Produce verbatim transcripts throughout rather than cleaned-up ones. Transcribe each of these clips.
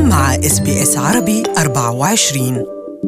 أنتم مع إس بي إس عربي أربعة وعشرين.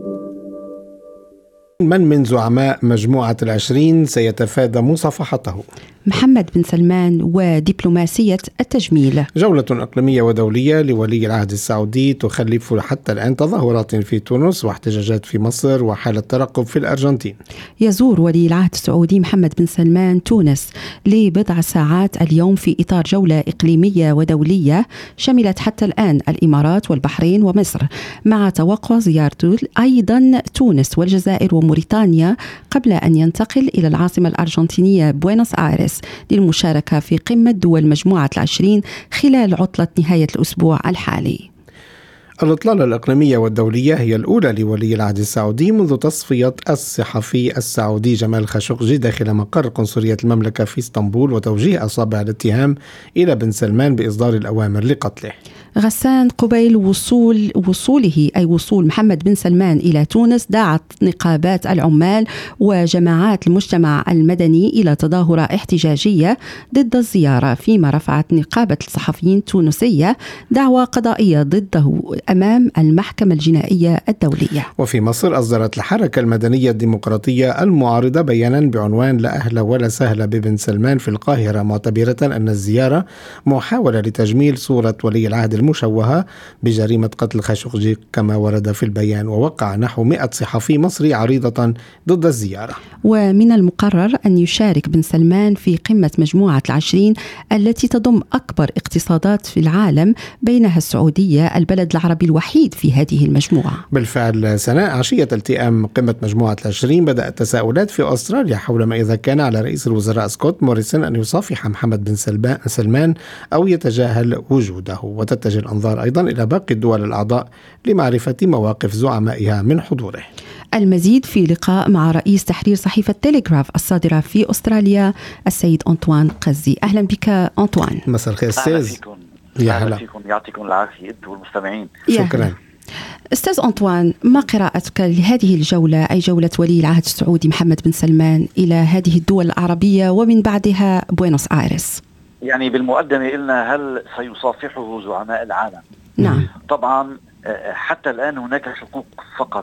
من من زعماء مجموعة العشرين سيتفادى مصافحته؟ محمد بن سلمان ودبلوماسية التجميل. جولة إقليمية ودولية لولي العهد السعودي تخلف حتى الآن تظاهرات في تونس واحتجاجات في مصر وحالة ترقب في الأرجنتين. يزور ولي العهد السعودي محمد بن سلمان تونس لبضع ساعات اليوم في إطار جولة إقليمية ودولية شملت حتى الآن الإمارات والبحرين ومصر، مع توقع زيارته أيضا تونس والجزائر وموريتانيا قبل أن ينتقل إلى العاصمة الأرجنتينية بوينوس آيرس للمشاركة في قمة دول مجموعة العشرين خلال عطلة نهاية الأسبوع الحالي. الإطلالة الإقليمية والدولية هي الأولى لولي العهد السعودي منذ تصفية الصحفي السعودي جمال خاشقجي داخل مقر قنصلية المملكة في اسطنبول وتوجيه أصابع الاتهام إلى بن سلمان بإصدار الأوامر لقتله. غسان قبيل وصول وصوله أي وصول محمد بن سلمان إلى تونس دعت نقابات العمال وجماعات المجتمع المدني إلى تظاهرة احتجاجية ضد الزيارة، فيما رفعت نقابة الصحفيين التونسية دعوى قضائية ضده أمام المحكمة الجنائية الدولية. وفي مصر أصدرت الحركة المدنية الديمقراطية المعارضة بيانا بعنوان لا أهلا ولا سهلا ببن سلمان في القاهرة، معتبرة أن الزيارة محاولة لتجميل صورة ولي العهد المشوهة بجريمة قتل خاشقجي كما ورد في البيان. ووقع نحو مئة صحفي مصري عريضة ضد الزيارة. ومن المقرر أن يشارك بن سلمان في قمة مجموعة العشرين التي تضم أكبر اقتصادات في العالم بينها السعودية البلد العربي الوحيد في هذه المجموعة. بالفعل سناء عشية التئام قمة مجموعة العشرين بدأت تساؤلات في أستراليا حول ما إذا كان على رئيس الوزراء سكوت موريسون أن يصافح محمد بن سلمان أو يتجاهل وجوده، وتتجه الأنظار أيضا إلى باقي الدول الأعضاء لمعرفة مواقف زعمائها من حضوره. المزيد في لقاء مع رئيس تحرير صحيفة تيليغراف الصادرة في أستراليا السيد أنطوان قزي. أهلا بك أنطوان. مساء الخير أستاذ. يا هلا فيكم، يعطيكم العافية أنتم والمستمعين. شكرا. أستاذ أنطوان، ما قراءتك لهذه الجولة أي جولة ولي العهد السعودي محمد بن سلمان إلى هذه الدول العربية ومن بعدها بوينوس آيرس؟ يعني بالمقدمة قلنا هل سيصافحه زعماء العالم؟ نعم. طبعا حتى الآن هناك شكوك فقط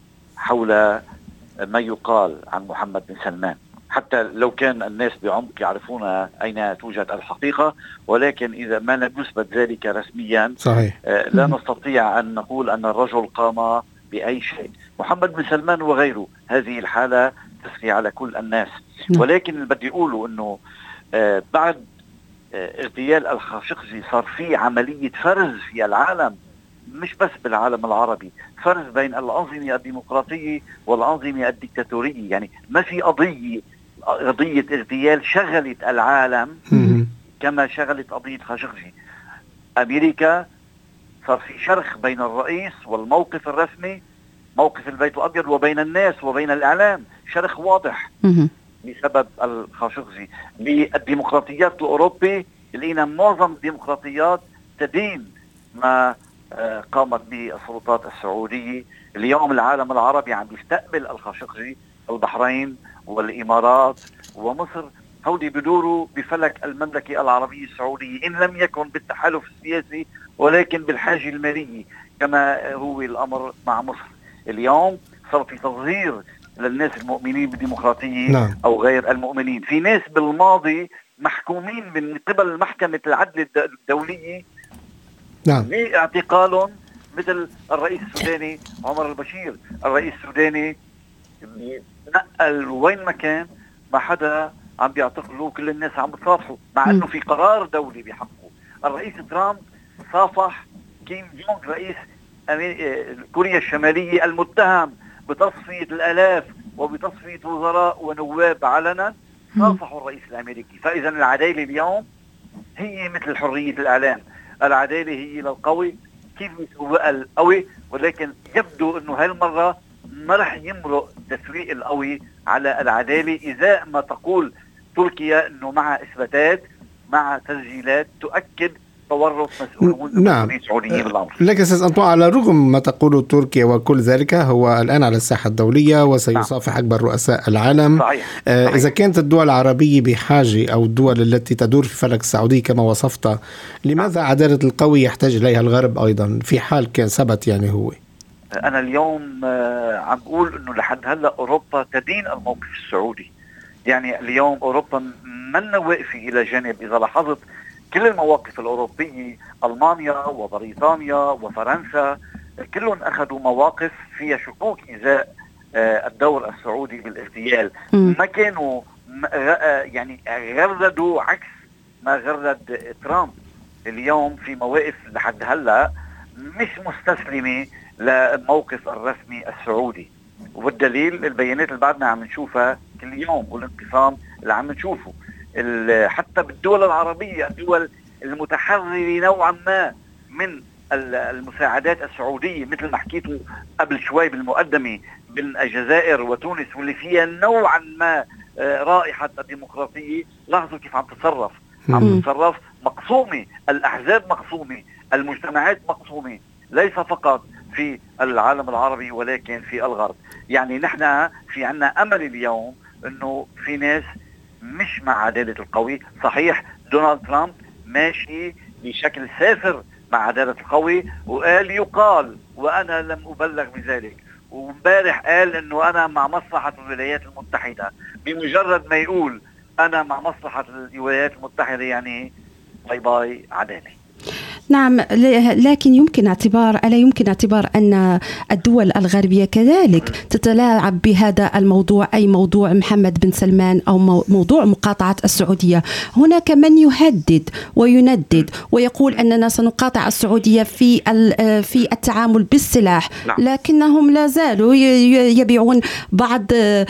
حول ما يقال عن محمد بن سلمان، حتى لو كان الناس بعمق يعرفون أين توجد الحقيقة، ولكن إذا ما لم يثبت ذلك رسميا صحيح. لا نستطيع أن نقول أن الرجل قام بأي شيء. محمد بن سلمان وغيره هذه الحالة تسري على كل الناس، ولكن اللي بدي أقوله أنه بعد اغتيال الخاشقجي صار في عملية فرز في العالم، مش بس بالعالم العربي، فرز بين الأنظمة الديمقراطية والأنظمة الديكتاتورية. يعني ما في قضية قضية اغتيال شغلت العالم كما شغلت قضية خاشقجي. أمريكا صار في شرخ بين الرئيس والموقف الرسمي موقف البيت الأبيض وبين الناس وبين الإعلام، شرخ واضح بسبب الخاشقجي. بالديمقراطيات الأوروبية لقينا معظم الديمقراطيات تدين ما قامت به السلطات السعودية. اليوم العالم العربي عم يستقبل الخاشقجي، البحرين والإمارات ومصر هودي بدوروا بفلك المملكة العربية السعودية، إن لم يكن بالتحالف السياسي ولكن بالحاجة المالية كما هو الأمر مع مصر. اليوم صار في تظهير للناس المؤمنين بالديمقراطية. نعم. أو غير المؤمنين. في ناس بالماضي محكومين من قبل محكمة العدل الدولية نعم. باعتقالهم، مثل الرئيس السوداني عمر البشير. الرئيس السوداني نقل وين ما كان ما حدا عم بيعتقلوه، كل الناس عم بتصافحوا مع انه في قرار دولي بحقه. الرئيس ترامب صافح كيم جونغ رئيس كوريا الشمالية المتهم بتصفية الآلاف وبتصفية وزراء ونواب علنا، صافحوا الرئيس الأمريكي. فإذا العدالة اليوم هي مثل حرية الإعلام، العدالة هي للقوي كيف يسوق القوي، ولكن يبدو أنه هالمرة ما رح يمرق تسويق القوي على العدالة إذا ما تقول تركيا أنه مع إثباتات مع تسجيلات تؤكد تورط مسؤولون نعم. سعوديين بالأمر. لكن أستاذ أنطوان، على الرغم ما تقوله تركيا وكل ذلك، هو الآن على الساحة الدولية وسيصافح نعم. أكبر رؤساء العالم. صحيح. آه صحيح. إذا كانت الدول العربية بحاجة، أو الدول التي تدور في فلك السعودي كما وصفت، لماذا نعم. عدالة القوي يحتاج إليها الغرب أيضا في حال كان ثبت يعني هو؟ أنا اليوم آه عم بقول إنه لحد هلا أوروبا تدين الموقف السعودي. يعني اليوم أوروبا من واقفة إلى جانب. إذا لاحظت كل المواقف الأوروبية، ألمانيا وبريطانيا وفرنسا، كلهم أخذوا مواقف فيها شكوك إزاء آه الدور السعودي بالاغتيال. ما كانوا يعني غردوا عكس ما غرد ترامب. اليوم في مواقف لحد هلا مش مستسلمة للموقف الرسمي السعودي، والدليل البيانات اللي بعدنا عم نشوفها كل يوم والانقسام اللي عم نشوفه حتى بالدول العربية، الدول المتحررة نوعا ما من المساعدات السعودية، مثل ما حكيتوا قبل شوي بالمقدمة بين الجزائر وتونس، واللي فيها نوعا ما رائحة الديمقراطية. لاحظوا كيف عم تتصرف عم تتصرف مقسومة، الأحزاب مقسومة، المجتمعات مقسومة، ليس فقط في العالم العربي ولكن في الغرب. يعني نحن في عنا أمل اليوم أنه في ناس مش مع عدالة القوي. صحيح دونالد ترامب ماشي بشكل سافر مع عدالة القوي، وقال يقال وأنا لم أبلغ بذلك، ومبارح قال أنه أنا مع مصلحة الولايات المتحدة. بمجرد ما يقول أنا مع مصلحة الولايات المتحدة يعني باي باي عدالة. نعم، لكن يمكن اعتبار ألا يمكن اعتبار أن الدول الغربية كذلك تتلاعب بهذا الموضوع، أي موضوع محمد بن سلمان أو موضوع مقاطعة السعودية. هناك من يهدد ويندد ويقول أننا سنقاطع السعودية في في التعامل بالسلاح، لكنهم لا زالوا يبيعون بعض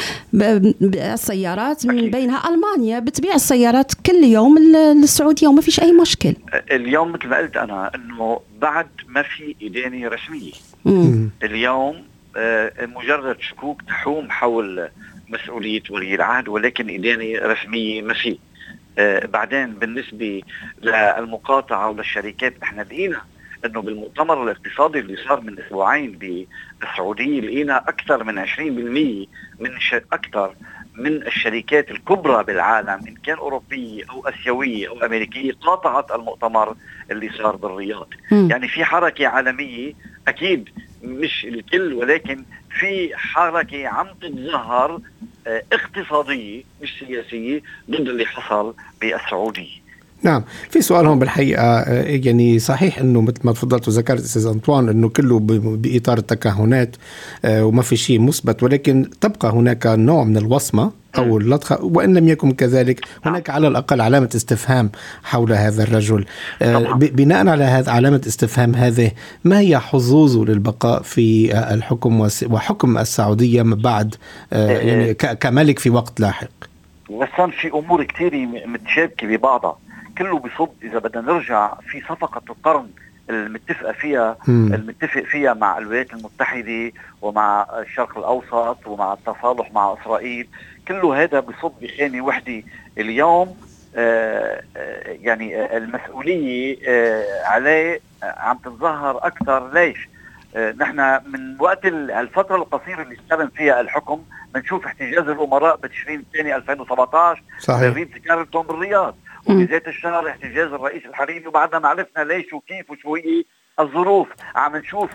السيارات، من بينها ألمانيا بتبيع السيارات كل يوم للسعودية وما فيش أي مشكل. اليوم مثل ما قلت أنا أنه بعد ما في إدانة رسمية. مم. اليوم آه مجرد شكوك تحوم حول مسؤولية ولي العهد، ولكن إدانة رسمية ما في. آه بعدين بالنسبة للمقاطعة وللشركات، احنا لقينا أنه بالمؤتمر الاقتصادي اللي صار من أسبوعين بالسعودية لقينا أكثر من عشرين بالمئة من أكثر من الشركات الكبرى بالعالم، إن كان أوروبية أو أسيوية أو أمريكية، قاطعت المؤتمر اللي صار بالرياض. م. يعني في حركة عالمية، أكيد مش الكل، ولكن في حركة عم تتظهر اقتصادية مش سياسية ضد اللي حصل بالسعودية. نعم، في سؤال هون بالحقيقة. يعني صحيح أنه مثل ما تفضلت وذكرت أستاذ أنطوان أنه كله بإطار التكهنات وما في شيء مثبت، ولكن تبقى هناك نوع من الوصمة أو اللطخة، وإن لم يكن كذلك هناك على الأقل علامة استفهام حول هذا الرجل. بناء على هذا علامة استفهام هذه، ما هي حظوظه للبقاء في الحكم وحكم السعودية بعد يعني كملك في وقت لاحق؟ وصل في أمور كتير متشابكة ببعضها، كله بصب. إذا بدنا نرجع في صفقة القرن المتفقة فيها م. المتفق فيها مع الولايات المتحدة ومع الشرق الأوسط ومع التصالح مع إسرائيل، كله هذا بصب بخانة وحدة. اليوم آه يعني آه المسؤولية آه عليه آه عم تتظاهر أكثر. ليش؟ آه نحن من وقت الفترة القصيرة اللي استلم فيها الحكم بنشوف احتجاز الأمراء بتشرين الثاني ألفين وسبعة عشر بريد كارلتون بالرياض، وبذات الشهر احتجاز الرئيس الحريري، وبعدنا ما عرفنا ليش وكيف وشو هي الظروف. عم نشوف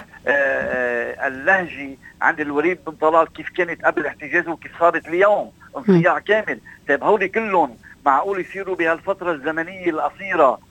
اللهجة عند الوليد بن طلال كيف كانت قبل احتجازه وكيف صارت اليوم، انصياع كامل. طيب هولي كلهم معقول يصيروا بهالفترة الزمنية القصيرة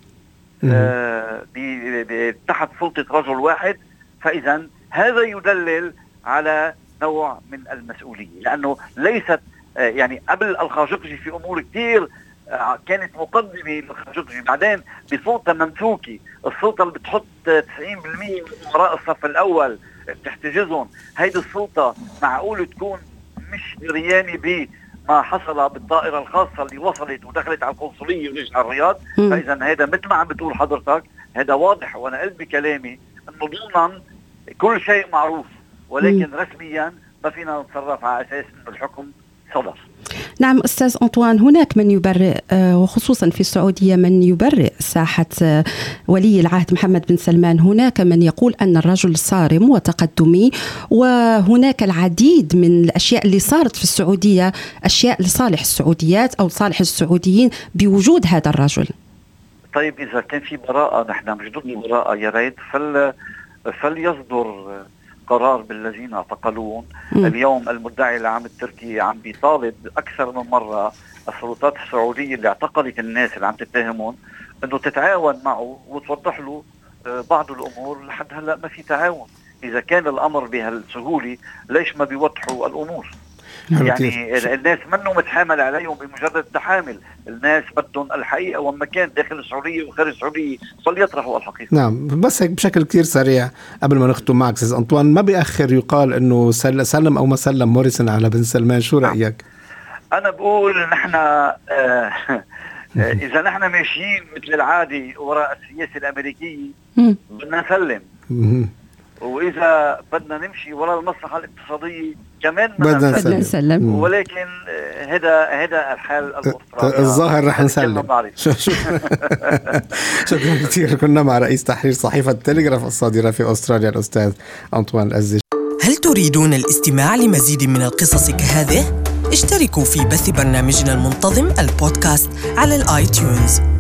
تحت سلطة رجل واحد؟ فإذا هذا يدلل على نوع من المسؤولية، لأنه ليست يعني قبل الخاشقجي في أمور كتير كانت مقدمة للخاشقجي، بعدين بسلطة ممسوكة، السلطة اللي بتحط تسعين بالمئة من وراء الصف الأول بتحتجزهم. هيدي السلطة معقول تكون مش دريانة بما حصل بالطائرة الخاصة اللي وصلت ودخلت على القنصلية ورجع الرياض؟ فإذا هذا مثل ما عم بتقول حضرتك، هذا واضح، وأنا قلت بكلامي أنه ضمنا كل شيء معروف، ولكن رسميا ما فينا نتصرف على أساس أن الحكم صدر. نعم أستاذ أنطوان، هناك من يبرئ وخصوصا في السعودية من يبرئ ساحة ولي العهد محمد بن سلمان. هناك من يقول أن الرجل صارم وتقدمي، وهناك العديد من الأشياء اللي صارت في السعودية أشياء لصالح السعوديات أو صالح السعوديين بوجود هذا الرجل. طيب إذا كان في براءة، نحن مش ضد البراءة يا ريت، فل فليصدر قرار بالذين اعتقلون. م. اليوم المدعي العام التركي عم بيطالب أكثر من مرة السلطات السعودية اللي اعتقلت الناس اللي عم تتهمون أنه تتعاون معه وتوضح له بعض الأمور. لحد هلأ ما في تعاون. إذا كان الأمر بهالسهولة ليش ما بيوضحوا الأمور؟ يعني الناس منه متحامل عليهم بمجرد تحامل. الناس بدهم الحقيقة، وما كان داخل السعودية وخارج السعودية فليطرحوا الحقيقة. نعم، بس هيك بشكل كتير سريع قبل ما نختم معك أستاذ أنطوان، ما بيأخر يقال أنه سلم أو ما سلم موريسون على بن سلمان، شو رأيك؟ أنا بقول نحن آه إذا نحن ماشيين مثل العادي وراء السياسة الأمريكية بدنا نسلم، وإذا بدنا نمشي وراء المصلحة الاقتصادية كمان بدنا نسلم. ولكن هذا هذا الحال الأسترالي الظاهر رح نسلم. شكرا كثير. كنا مع رئيس تحرير صحيفة تلغراف الصادرة في أستراليا الأستاذ أنطوان الأزج. هل تريدون الاستماع لمزيد من القصص كهذه؟ اشتركوا في بث برنامجنا المنتظم البودكاست على الآيتيونز.